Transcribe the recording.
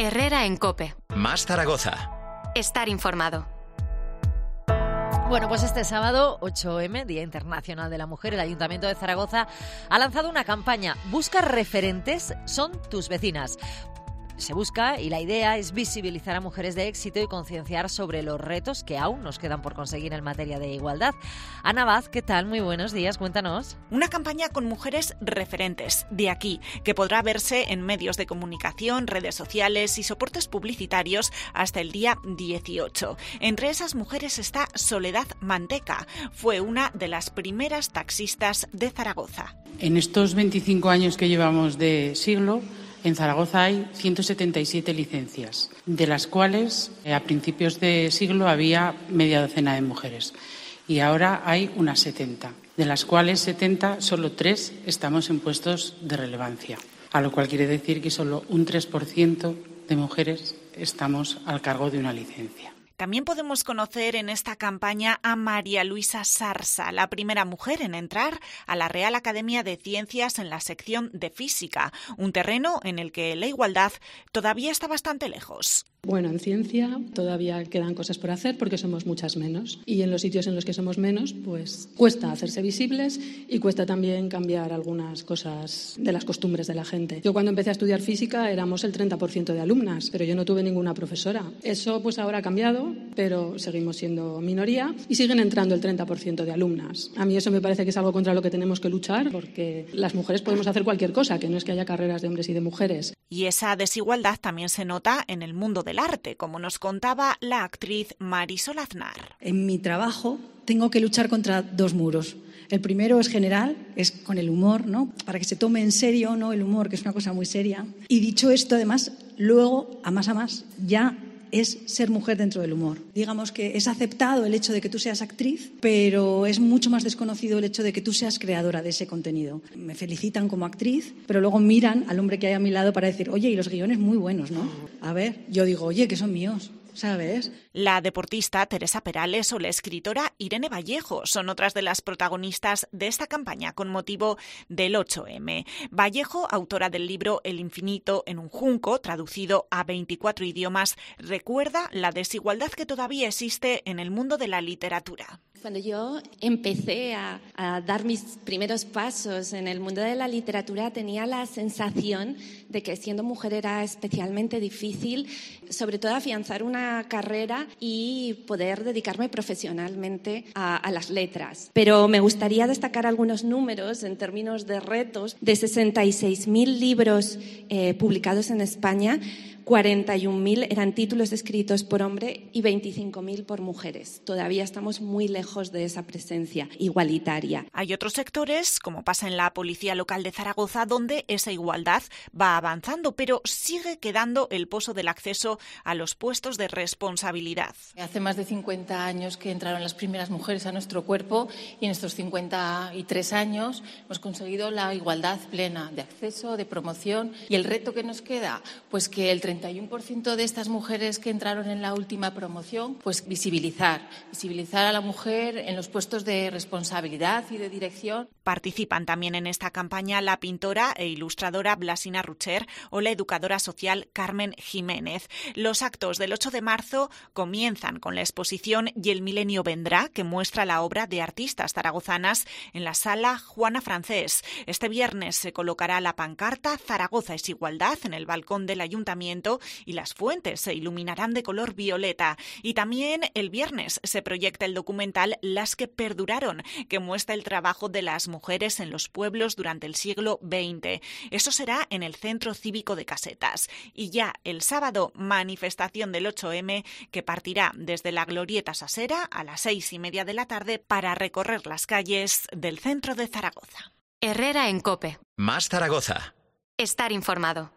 Herrera en COPE. Más Zaragoza. Estar informado. Bueno, pues este sábado, 8M, Día Internacional de la Mujer, el Ayuntamiento de Zaragoza ha lanzado una campaña. Busca referentes, son tus vecinas. Se busca y la idea es visibilizar a mujeres de éxito y concienciar sobre los retos que aún nos quedan por conseguir en materia de igualdad. Ana Vaz, ¿qué tal? Muy buenos días, cuéntanos. Una campaña con mujeres referentes de aquí, que podrá verse en medios de comunicación, redes sociales y soportes publicitarios hasta el día 18. Entre esas mujeres está Soledad Manteca. Fue una de las primeras taxistas de Zaragoza. En estos 25 años que llevamos de siglo, en Zaragoza hay 177 licencias, de las cuales a principios de siglo había media docena de mujeres y ahora hay unas 70, de las cuales 70 solo 3 estamos en puestos de relevancia, a lo cual quiere decir que solo un 3% de mujeres estamos al cargo de una licencia. También podemos conocer en esta campaña a María Luisa Sarsa, la primera mujer en entrar a la Real Academia de Ciencias en la sección de Física, un terreno en el que la igualdad todavía está bastante lejos. Bueno, en ciencia todavía quedan cosas por hacer porque somos muchas menos. Y en los sitios en los que somos menos, pues cuesta hacerse visibles y cuesta también cambiar algunas cosas de las costumbres de la gente. Yo cuando empecé a estudiar física éramos el 30% de alumnas, pero yo no tuve ninguna profesora. Eso pues ahora ha cambiado, pero seguimos siendo minoría y siguen entrando el 30% de alumnas. A mí eso me parece que es algo contra lo que tenemos que luchar porque las mujeres podemos hacer cualquier cosa, que no es que haya carreras de hombres y de mujeres. Y esa desigualdad también se nota en el mundo del arte, como nos contaba la actriz Marisol Aznar. En mi trabajo tengo que luchar contra 2 muros. El primero es general, es con el humor, ¿no? Para que se tome en serio, ¿no? El humor, que es una cosa muy seria. Y dicho esto, además, luego, a más, ya es ser mujer dentro del humor. Digamos que es aceptado el hecho de que tú seas actriz, pero es mucho más desconocido el hecho de que tú seas creadora de ese contenido. Me felicitan como actriz, pero luego miran al hombre que hay a mi lado para decir, oye, y los guiones muy buenos, ¿no? A ver, yo digo, oye, que son míos, ¿sabes? La deportista Teresa Perales o la escritora Irene Vallejo son otras de las protagonistas de esta campaña con motivo del 8M. Vallejo, autora del libro El infinito en un junco, traducido a 24 idiomas, recuerda la desigualdad que todavía existe en el mundo de la literatura. Cuando yo empecé a dar mis primeros pasos en el mundo de la literatura, tenía la sensación de que siendo mujer era especialmente difícil, sobre todo afianzar una carrera y poder dedicarme profesionalmente a las letras. Pero me gustaría destacar algunos números en términos de retos. De 66.000 libros publicados en España, 41.000 eran títulos escritos por hombre y 25.000 por mujeres. Todavía estamos muy lejos de esa presencia igualitaria. Hay otros sectores, como pasa en la Policía Local de Zaragoza, donde esa igualdad va avanzando, pero sigue quedando el pozo del acceso a los puestos de responsabilidad. Hace más de 50 años que entraron las primeras mujeres a nuestro cuerpo y en estos 53 años hemos conseguido la igualdad plena de acceso, de promoción. Y el reto que nos queda, pues que el 31% de estas mujeres que entraron en la última promoción, pues visibilizar a la mujer en los puestos de responsabilidad y de dirección. Participan también en esta campaña la pintora e ilustradora Blasina Rucher o la educadora social Carmen Jiménez. Los actos del 8 de marzo comienzan con la exposición Y el milenio vendrá, que muestra la obra de artistas zaragozanas en la sala Juana Francés. Este viernes se colocará la pancarta Zaragoza es igualdad en el balcón del ayuntamiento y las fuentes se iluminarán de color violeta. Y también el viernes se proyecta el documental Las que perduraron, que muestra el trabajo de las mujeres en los pueblos durante el siglo XX. Eso será en el Centro Cívico de Casetas. Y ya el sábado, manifestación del 8M que partirá desde la Glorieta Sasera a las 6:30 de la tarde para recorrer las calles del centro de Zaragoza. Herrera en COPE. Más Zaragoza. Estar informado.